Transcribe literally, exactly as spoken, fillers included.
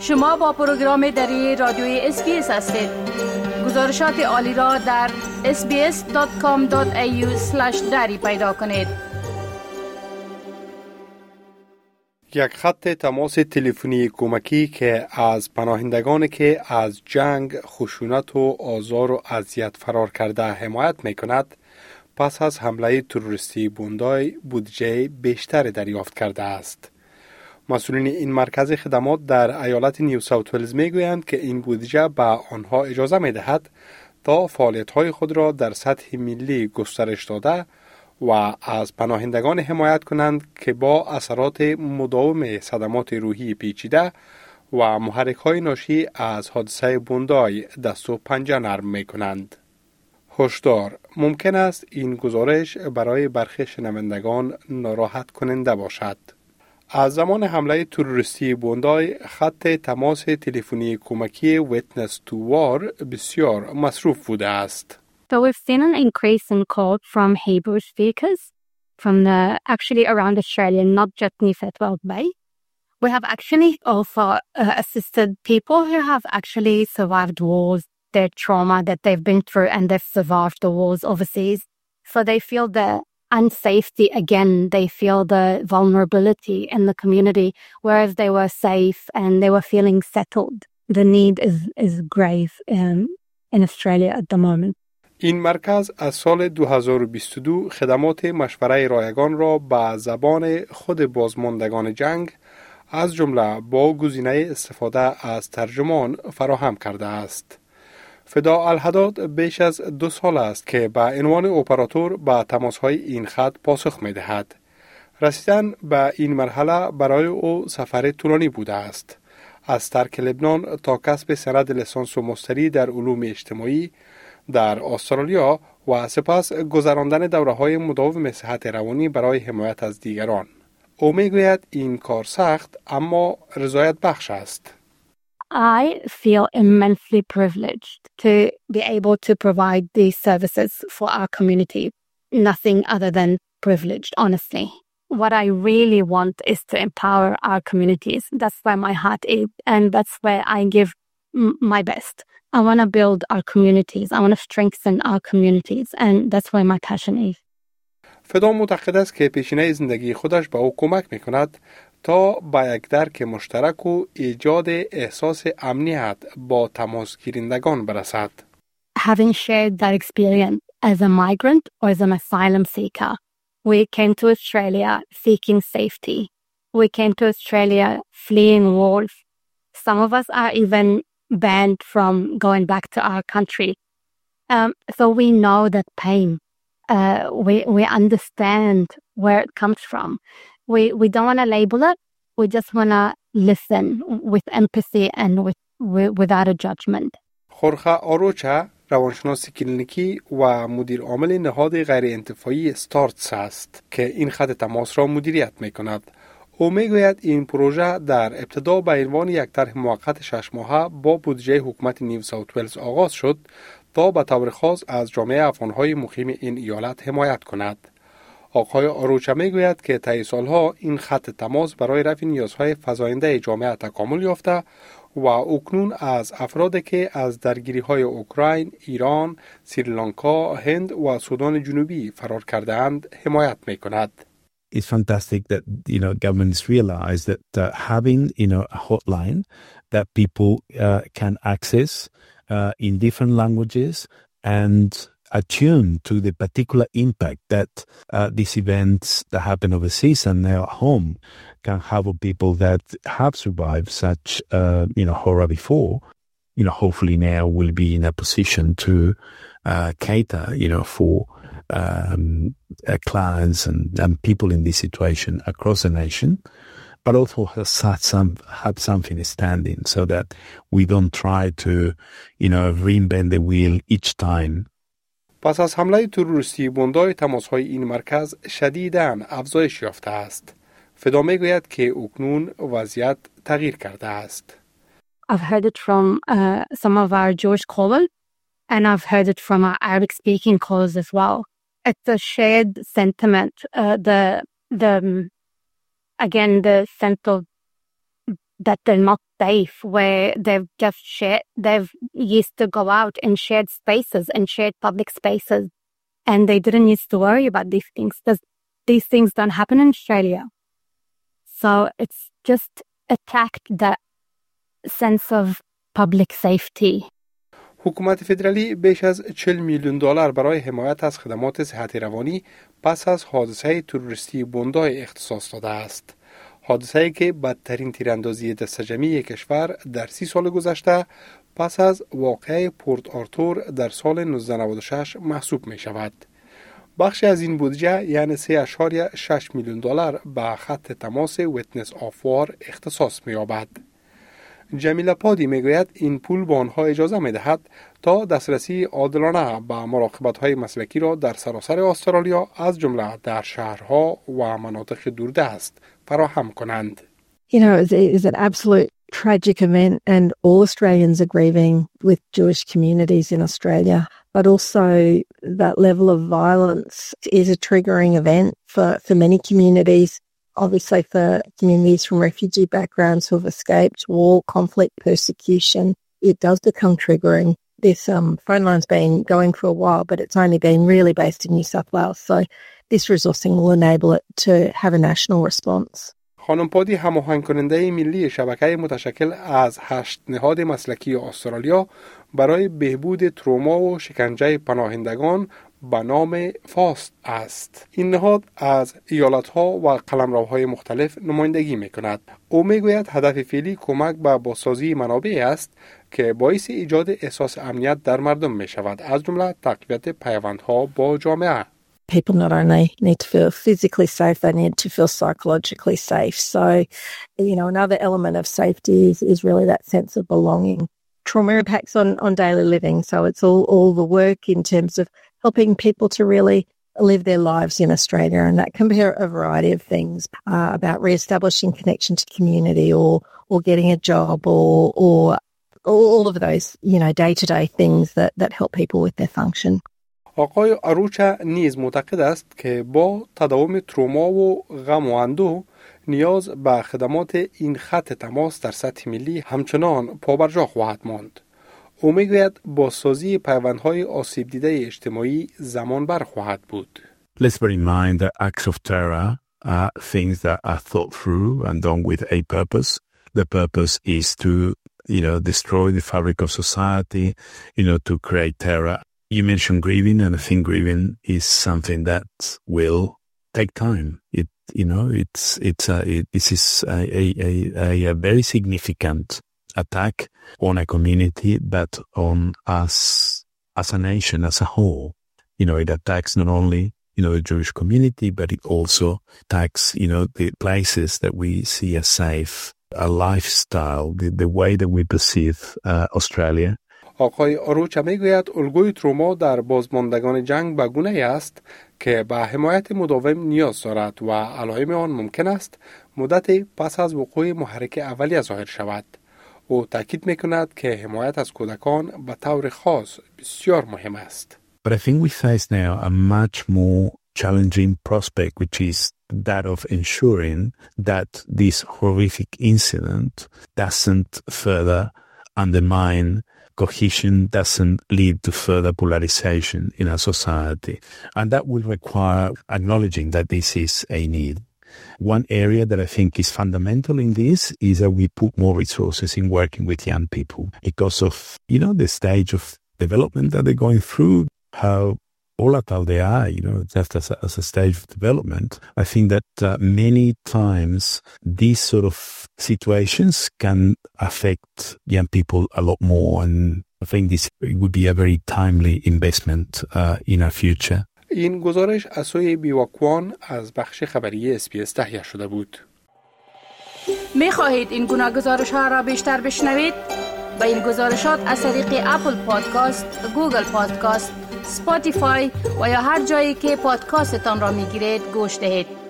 شما با پروگرام دری رادیوی اس بی اس هستید. گزارشات عالی را در اس بی اس دات کام دات ای یو اسلش دری پیدا کنید. یک خط تماس تلفنی کمکی که از پناهندگانی که از جنگ، خشونت و آزار و اذیت فرار کرده حمایت می کند، پس از حمله تروریستی بوندای بودجه بیشتر دریافت کرده است. مسئولین این مرکز خدمات در ایالت نیو ساوت ولز می گویند که این بودجه به آنها اجازه می دهد تا فعالیت‌های خود را در سطح ملی گسترش داده و از پناهندگان حمایت کنند که با اثرات مداوم صدمات روحی پیچیده و محرک‌های ناشی از حادثه بوندای دست و پنجه نرم می کنند. هشدار: ممکن است این گزارش برای برخی شنوندگان ناراحت کننده باشد. از زمان حمله تروریستی بوندای خط تماس تلفنی کمکی Witness to War بسیار مصروف بوده است. So we've seen an increase in calls from Hebrew speakers from the actually around Australia, not just New South Wales Bay. We have actually also uh, assisted people who have actually survived wars, their trauma that they've been through, and they've survived the wars overseas. So they feel the unsafety again, they feel the vulnerability in the community, whereas they were safe and they were feeling settled. The need is, is grave um, in Australia at the moment. این مرکز از سال دو هزار و بیست و دو خدمات مشوره رایگان را به زبان خود بازماندگان جنگ از جمله با گزینه استفاده از ترجمان فراهم کرده است. فدا الحداد بیش از دو سال است که به عنوان اپراتور به تماس‌های این خط پاسخ می‌دهد. رسیدن به این مرحله برای او سفر طولانی بوده است. از ترک لبنان تا کسب سند لیسانس و مستری در علوم اجتماعی در استرالیا و سپس گذراندن دوره‌های مداوم صحت روانی برای حمایت از دیگران. او میگوید این کار سخت اما رضایت بخش است. I feel immensely privileged to be able to provide these services for our community. Nothing other than privileged, honestly. What I really want is to empower our communities. That's where my heart is, and that's where I give m- my best. I want to build our communities. I want to strengthen our communities, and that's where my passion is. فدا معتقد است که پیشینه زندگی خودش به او کمک میکند تا با یک درک مشترک و ایجاد احساس امنیت با تماس گیرندگان برسد. Having shared that experience as a migrant or as an asylum seeker, we came to Australia seeking safety. We came to Australia fleeing wars. Some of us are even banned from going back to our country. Um, so we know that pain. Uh, we we understand where it comes from. We we don't want to label it. We just want to listen with empathy and with, with without a judgment. خورخه آروچا روانشناس کلینیکی و مدیر عامل نهاد غیر انتفاعی استارتس است که این خط تماس را مدیریت می کند. او می گوید این پروژه در ابتدا به عنوان یک طرح موقت شش ماهه با بودجه حکومت نیو ساوت ولز آغاز شد تا به طور خاص از جامعه افغان‌های مقیم این ایالت حمایت کند. آقای آروچا می گوید که طی سالها این خط تماس برای رفع نیازهای فزاینده جامعه تکامل یافته و اکنون از افرادی که از درگیری‌های اوکراین، ایران، سریلانکا، هند و سودان جنوبی فرار کرده‌اند حمایت می کند. It's fantastic that, you know, governments realize that uh, having, you know, a hotline that people uh, can access uh, in different languages and attune to the particular impact that uh, these events that happen overseas and now at home can have on people that have survived such, uh, you know, horror before. You know, hopefully now we'll be in a position to uh, cater, you know, for um, uh, clients and, and people in this situation across the nation, but also have some have something standing so that we don't try to, you know, reinvent the wheel each time. پس از حمله تروریستی بوندای تماس‌های این مرکز شدیداً افزایش یافته است. فدا می‌گوید که اکنون وضعیت تغییر کرده است. I've heard it from uh, some of our Jewish callers, and I've heard it from our Arabic-speaking callers as well. It's a shared sentiment. Uh, the the again the sense of that they're not safe, where they've just shared, they've used to go out and shared spaces and shared public spaces, and they didn't used to worry about these things because these things don't happen in Australia. So it's just attacked that sense of public safety. حکومت فدرالی بیش از چهل میلیون دلار برای حمایت از خدمات صحت روانی پس از حادثه تروریستی بوندای اختصاص داده است. حادثه‌ای که بدترین تیراندازی دسته‌جمعی کشور در سی سال گذشته پس از واقعه پورت آرتور در سال نوزده نود و شش محسوب می شود. بخشی از این بودجه یعنی سه اشاریه شش میلیون دلار به خط تماس ویتنس آف وار اختصاص می یابد. جمیله پادی می گوید این پول به آنها اجازه می دهد تا دسترسی عادلانه به مراقبت های مسلکی را در سراسر استرالیا از جمله در شهرها و مناطق دوردست فراهم کنند. You know, it is an absolute tragic event, and all Australians are grieving with Jewish communities in Australia. But also that level of violence is a triggering event for, for many communities. Obviously for communities from refugee backgrounds who have escaped war, conflict, persecution, it does become triggering. This um, phone line's been going for a while, but it's only been really based in New South Wales. So this resourcing will enable it to have a national response. خانم پادی هماهنگ کننده ملی شبکه متشکل از هشت نهاد مسلکی استرالیا برای بهبود تروما و شکنجه پناهندگان به نام فاست است. این نهاد از ایالت‌ها و قلمروهای مختلف نمایندگی می‌کند. او می‌گوید هدف فعلی کمک به بازسازی منابع است که باعث ایجاد احساس امنیت در مردم می‌شود، از جمله تقویت پیوندها با جامعه. People not only need to feel physically safe, they need to feel psychologically safe. So, you know, another element of safety is, is really that sense of belonging. Trauma impacts on, on daily living. So it's all, all the work in terms of helping people to really live their lives in Australia. And that can be a variety of things uh, about re-establishing connection to community or, or getting a job or, or all of those, you know, day-to-day things that, that help people with their function. آقای آروچا نیز معتقد است که با تداوم تروما و غم و اندوه نیاز به خدمات این خط تماس در سطح ملی همچنان پابرجا خواهد ماند. او میگوید بازسازی پیوندهای آسیب دیده اجتماعی زمان بر خواهد بود. Let's bear in mind that acts of terror are things that are thought through and done with a purpose. The purpose is to, you know, destroy the fabric of society, you know, to create terror. You mentioned grieving, and I think grieving is something that will take time. It, you know, it's it's a, it, this is a, a, a, a very significant attack on a community, but on us as a nation, as a whole. You know, it attacks not only, you know, the Jewish community, but it also attacks, you know, the places that we see as safe, a lifestyle, the, the way that we perceive uh, Australia. آقای آروچا میگوید الگوی تروما در بازماندگان جنگ به گونه‌ای است که به حمایت مداوم نیاز دارد و علائم آن ممکن است مدت پس از وقوع محرک اولیه ظاهر شود. او تاکید میکند که حمایت از کودکان به طور خاص بسیار مهم است. But I think we face now a much more challenging prospect, which is that of ensuring that this horrific incident doesn't further undermine cohesion, doesn't lead to further polarization in our society. And that will require acknowledging that this is a need. One area that I think is fundamental in this is that we put more resources in working with young people because of, you know, the stage of development that they're going through, how volatile they are, you know, just as a, as a stage of development. I think that uh, many times these sort of situations can affect young people a lot more, and I think this would be a very timely investment uh, in our future. این گزارش از سوی بیواکوان از بخش خبری اس بی اس تهیه شده بود. می خواهید این گناه گزارش ها را بیشتر بشنوید؟ با این گزارشات از طریق اپل پادکاست، گوگل پادکاست، اسپاتیفای و یا هر جایی که پادکاستتان را می گیرید گوش دهید.